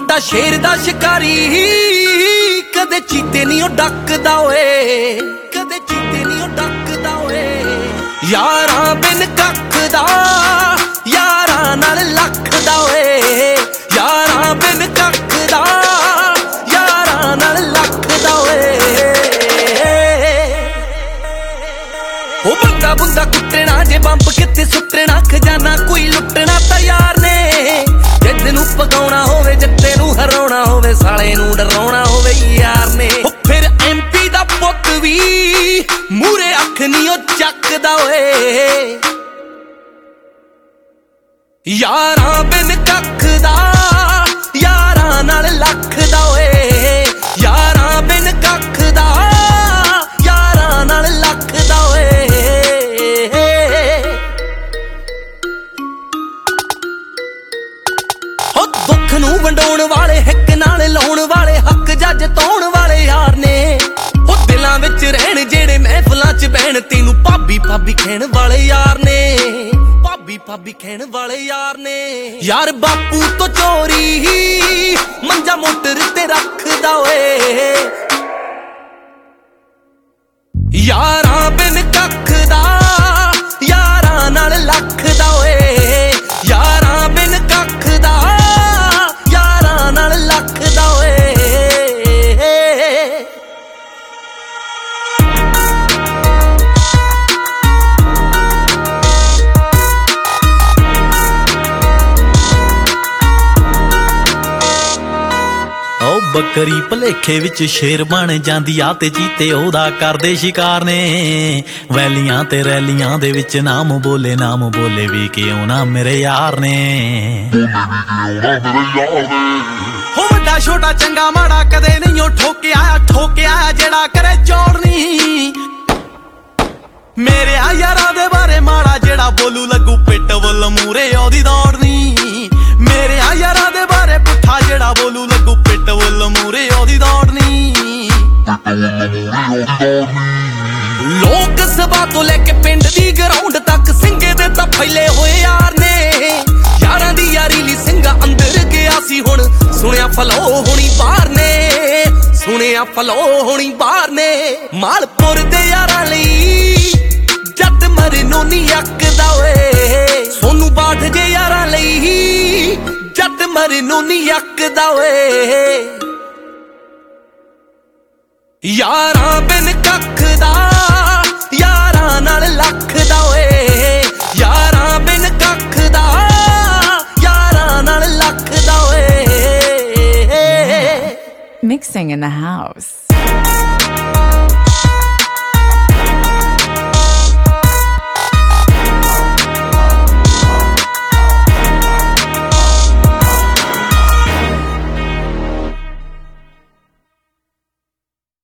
ਵੱਡਾ ਸ਼ੇਰ ਦਾ ਸ਼ਿਕਾਰੀ ਕਦੇ ਚੀਤੇ ਨਹੀਂ ਉਹ ਡੱਕਦਾ ਓਏ, ਕਦੇ ਚੀਤੇ ਨਹੀਂ ਉਹ ਡੱਕਦਾ ਓਏ। ਯਾਰਾਂ ਬਿਨ ਕੱਖ ਦਾ ਯਾਰਾਂ ਨਾਲ ਲੱਖ ਦਾ ਓਏ, ਯਾਰਾਂ ਬਿਨ ਕੱਖ ਦਾ ਯਾਰਾਂ ਨਾਲ ਲੱਖ ਦਾ ਓਏ। ਉਹ ਬੰਦਾ ਬੁੰਦਾ ਕੁੱਟਣਾ ਜੇ ਬੰਬ ਕਿੱਥੇ ਸੁੱਟਣਾ, ਖਜ਼ਾਨਾ ਕੋਈ ਲੁੱਟਣਾ ਤਾਂ ਯਾਰ ਨੇ। ਜਿੱਦ ਨੂੰ ਪਕਾਉਣਾ ਹੋਵੇ ਜੱਟੇ ਨੂੰ ਹਰਾਉਣਾ ਹੋਵੇ, ਸਾਲੇ ਨੂੰ ਡਰਾਉਣਾ ਹੋਵੇ ਯਾਰ ਨੇ। ਫਿਰ MP ਦਾ ਪੁੱਤ ਵੀ ਮੂਰੇ ਅੱਖ ਨੀ ਉਹ ਚੱਕਦਾ ਓਏ। ਯਾਰਾਂ ਬਿਨ ਕੱਖ ਦਾ ਯਾਰਾਂ ਨਾਲ ਲੱਖ ਦਾ ਓਏ, ਯਾਰਾਂ ਬਿਨ ਕੱਖ ਦਾ ਯਾਰਾਂ ਨਾਲ ਲੱਖ ਦਾ ਓਏ। ਹੋ ਦੁੱਖ ਨੂੰ ਵੰਡਾਉਣ ਵਾਲੇ, ਹਿੱਕ ਨਾਲ ਲਾਉਣ ਵਾਲੇ, ਹੱਕ ਜੱਜ ਤਾਉਣ ਵਾਲੇ ਯਾਰ ਨੇ। ਉਹ ਦਿਲਾਂ ਵਿੱਚ ਰਹਿਣ ਜਿਹੜੇ ਮਹਿਫਲਾਂ 'ਚ ਬਹਿਣ, ਤੈਨੂੰ ਭਾਬੀ ਭਾਬੀ ਕਹਿਣ ਵਾਲੇ ਯਾਰ ਨੇ, ਭਾਬੀ ਭਾਬੀ ਕਹਿਣ ਵਾਲੇ ਯਾਰ ਨੇ। ਯਾਰ ਬਾਪੂ ਤੋਂ ਚੋਰੀ ਮੰਜਾ ਮੋਟਰ ਤੇ ਰੱਖਦਾ ਓਏ। ਯਾਰਾਂ ਬਿਨ ਕੱਖ ਦਾ ਯਾਰਾਂ ਨਾਲ ਲੱਖ ਦਾ ਓਏ, ਯਾਰਾਂ ਬਿਨ ਕੱਖ ਦਾ ਯਾਰਾਂ ਨਾਲ ਲੱਖ ਦਾ ਓਏ। ਬੱਕਰੀ ਭਲੇਖੇ ਵਿੱਚ ਸ਼ੇਰ ਬਣ ਜਾਂਦੀ ਆ, ਤੇ ਚੀਤੇ ਉਹਦਾ ਕਰਦੇ ਸ਼ਿਕਾਰ ਨੇ। ਵੈਲੀਆਂ ਤੇ ਰੈਲੀਆਂ ਦੇ ਵਿੱਚ ਨਾਮ ਬੋਲੇ ਵੀ ਕਿਉਂ ਨਾ ਮੇਰੇ ਯਾਰ ਨੇ। ਹੋ ਵੱਡਾ ਛੋਟਾ ਚੰਗਾ ਮਾੜਾ ਕਦੇ ਨਹੀਂ ਉਹ ਠੋਕਿਆ ਜਿਹੜਾ ਕਰੇ ਚੋੜਨੀ। ਮੇਰੇ ਆ ਯਾਰਾਂ ਦੇ ਬਾਰੇ ਮਾੜਾ ਜਿਹੜਾ ਬੋਲੂ ਲੱਗੂ ਪਿੱਟ ਵੱਲ ਮੂਰੇ ਉਹਦੀ ਦੌੜਨੀ। ਮੇਰੇ ਆ ਯਾਰਾਂ ਦੇ ਬਾਰੇ ਪੁੱਠਾ ਜਿਹੜਾ ਬੋਲੂ ਲੱਗੂ ਪਿੱਟ ਵੱਲ ਮੂਰੇ ਉਹਦੀ ਦੌੜਨੀ। ਲੋਕ ਸਭਾ ਤੋਂ ਲੈ ਕੇ ਪਿੰਡ ਦੀ ਗਰਾਊਂਡ ਤੱਕ ਸਿੰਘੇ ਦੇ ਤਾਂ ਫੈਲੇ ਹੋਏ ਯਾਰ ਨੇ। ਯਾਰਾਂ ਦੀ ਯਾਰੀ ਲਈ ਸਿੰਘਾ ਅੰਦਰ ਗਿਆ ਸੀ, ਹੁਣ ਸੁਣਿਆ ਫਲੋ ਹੋਣੀ ਬਾਹਰ ਨੇ, ਸੁਣਿਆ ਫਲੋ ਹੋਣੀ ਬਾਹਰ ਨੇ। ਮਾਲਪੁਰ ਦੇ ਯਾਰਾਂ ਲਈ ਜੱਟ ਮਰਨੋਂ ਨੀ ਅੱਕਦਾ ਓਏ, ਸੋਨੂੰ ਬਾਠ ਜੇ ਯਾਰਾਂ ਲਈ ਜੱਟ ਮਰਨੋਂ ਨੀ ਅੱਕਦਾ ਓਏ। ਯਾਰਾਂ ਬਿਨ ਕੱਖ ਦਾ ਯਾਰਾਂ ਨਾਲ ਲੱਖ ਦਾ ਓਏ, ਯਾਰਾਂ ਬਿਨ ਕੱਖ ਦਾ ਯਾਰਾਂ ਨਾਲ ਲੱਖ ਦਾ ਓਏ। Mixing in the house.